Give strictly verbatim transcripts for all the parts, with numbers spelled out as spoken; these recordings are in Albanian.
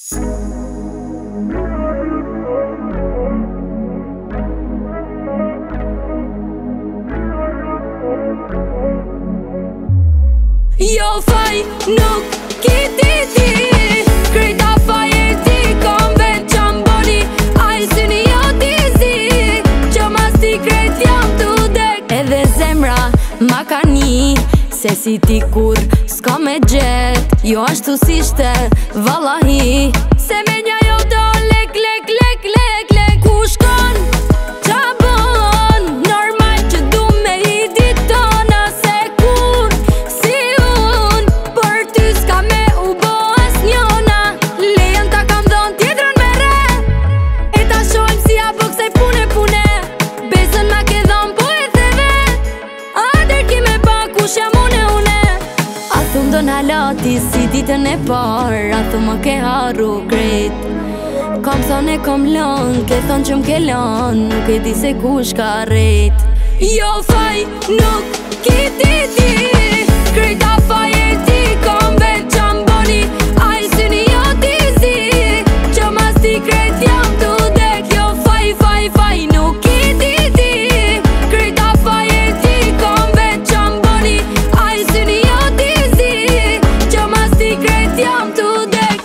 Jo faj nuk kiti ti, krejta fajer ti kom veç qamboni, a i syni jo ti zi, që mas ti krejt jam tu dek. Edhe zemra ma ka një, se si ti kur s'ka me gjet, jo ashtu si shte vallahi, se me nja jo do lek lek lek lek lek. Ku shkon, qa bon, normal që du me i ditona, se kur si un, për ty s'ka me u bo as njona. Lejon ta kam dhon tjetërën me re, e ta shojmë si a bëksej pune pune, besën ma ke dhon po e the vet, a der ki me pa kush jam une une. A thum do n'halati si ditën e par, a thum më ke haru krejt, kom thon e kom lon, ke thon që m'ke lon, nuk e di se kush ka rejt. Jo faj nuk kiti ti, krejta fajer ti kom veç qamboni, a i syni jo ti zi, që mas ti krejt jam tu dek. Jo faj faj faj nuk kiti ti, krejta fajer ti kom veç qamboni, a i syni jo ti zi, që mas ti krejt jam tu dek.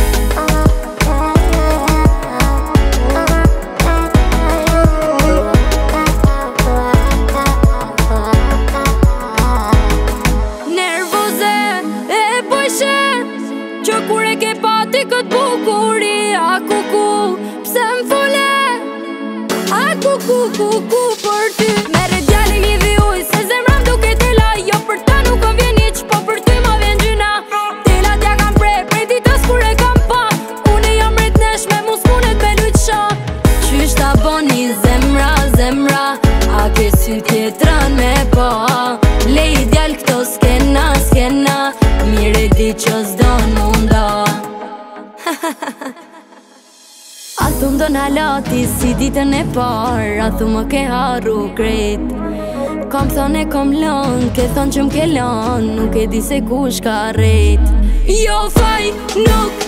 Që kur e ke pati kët bukuri, a ku ku, pse m'fole, a ku ku ku ku për ty. Mere djali lidhi uj, se zemra m'duke tela, jo për ta nuk kom vjen iq, po për ty ma vjen gjyna. Tela t'ja kam prej, prej ditës kur e kam pa, une jam rrit nesh me mu s'punet me lujt sha. Qysh ta boni zemra, zemra, a ke sy tjetran me pa, le i djal këto s'kena, s'kena, mire di që s'don munda. A thum do n'halati si ditën e par, a thum më ke haru krejt, kom thon e kom lon, ke thon që m'ke lon, nuk e di se kush ka rejt. Jo faj nuk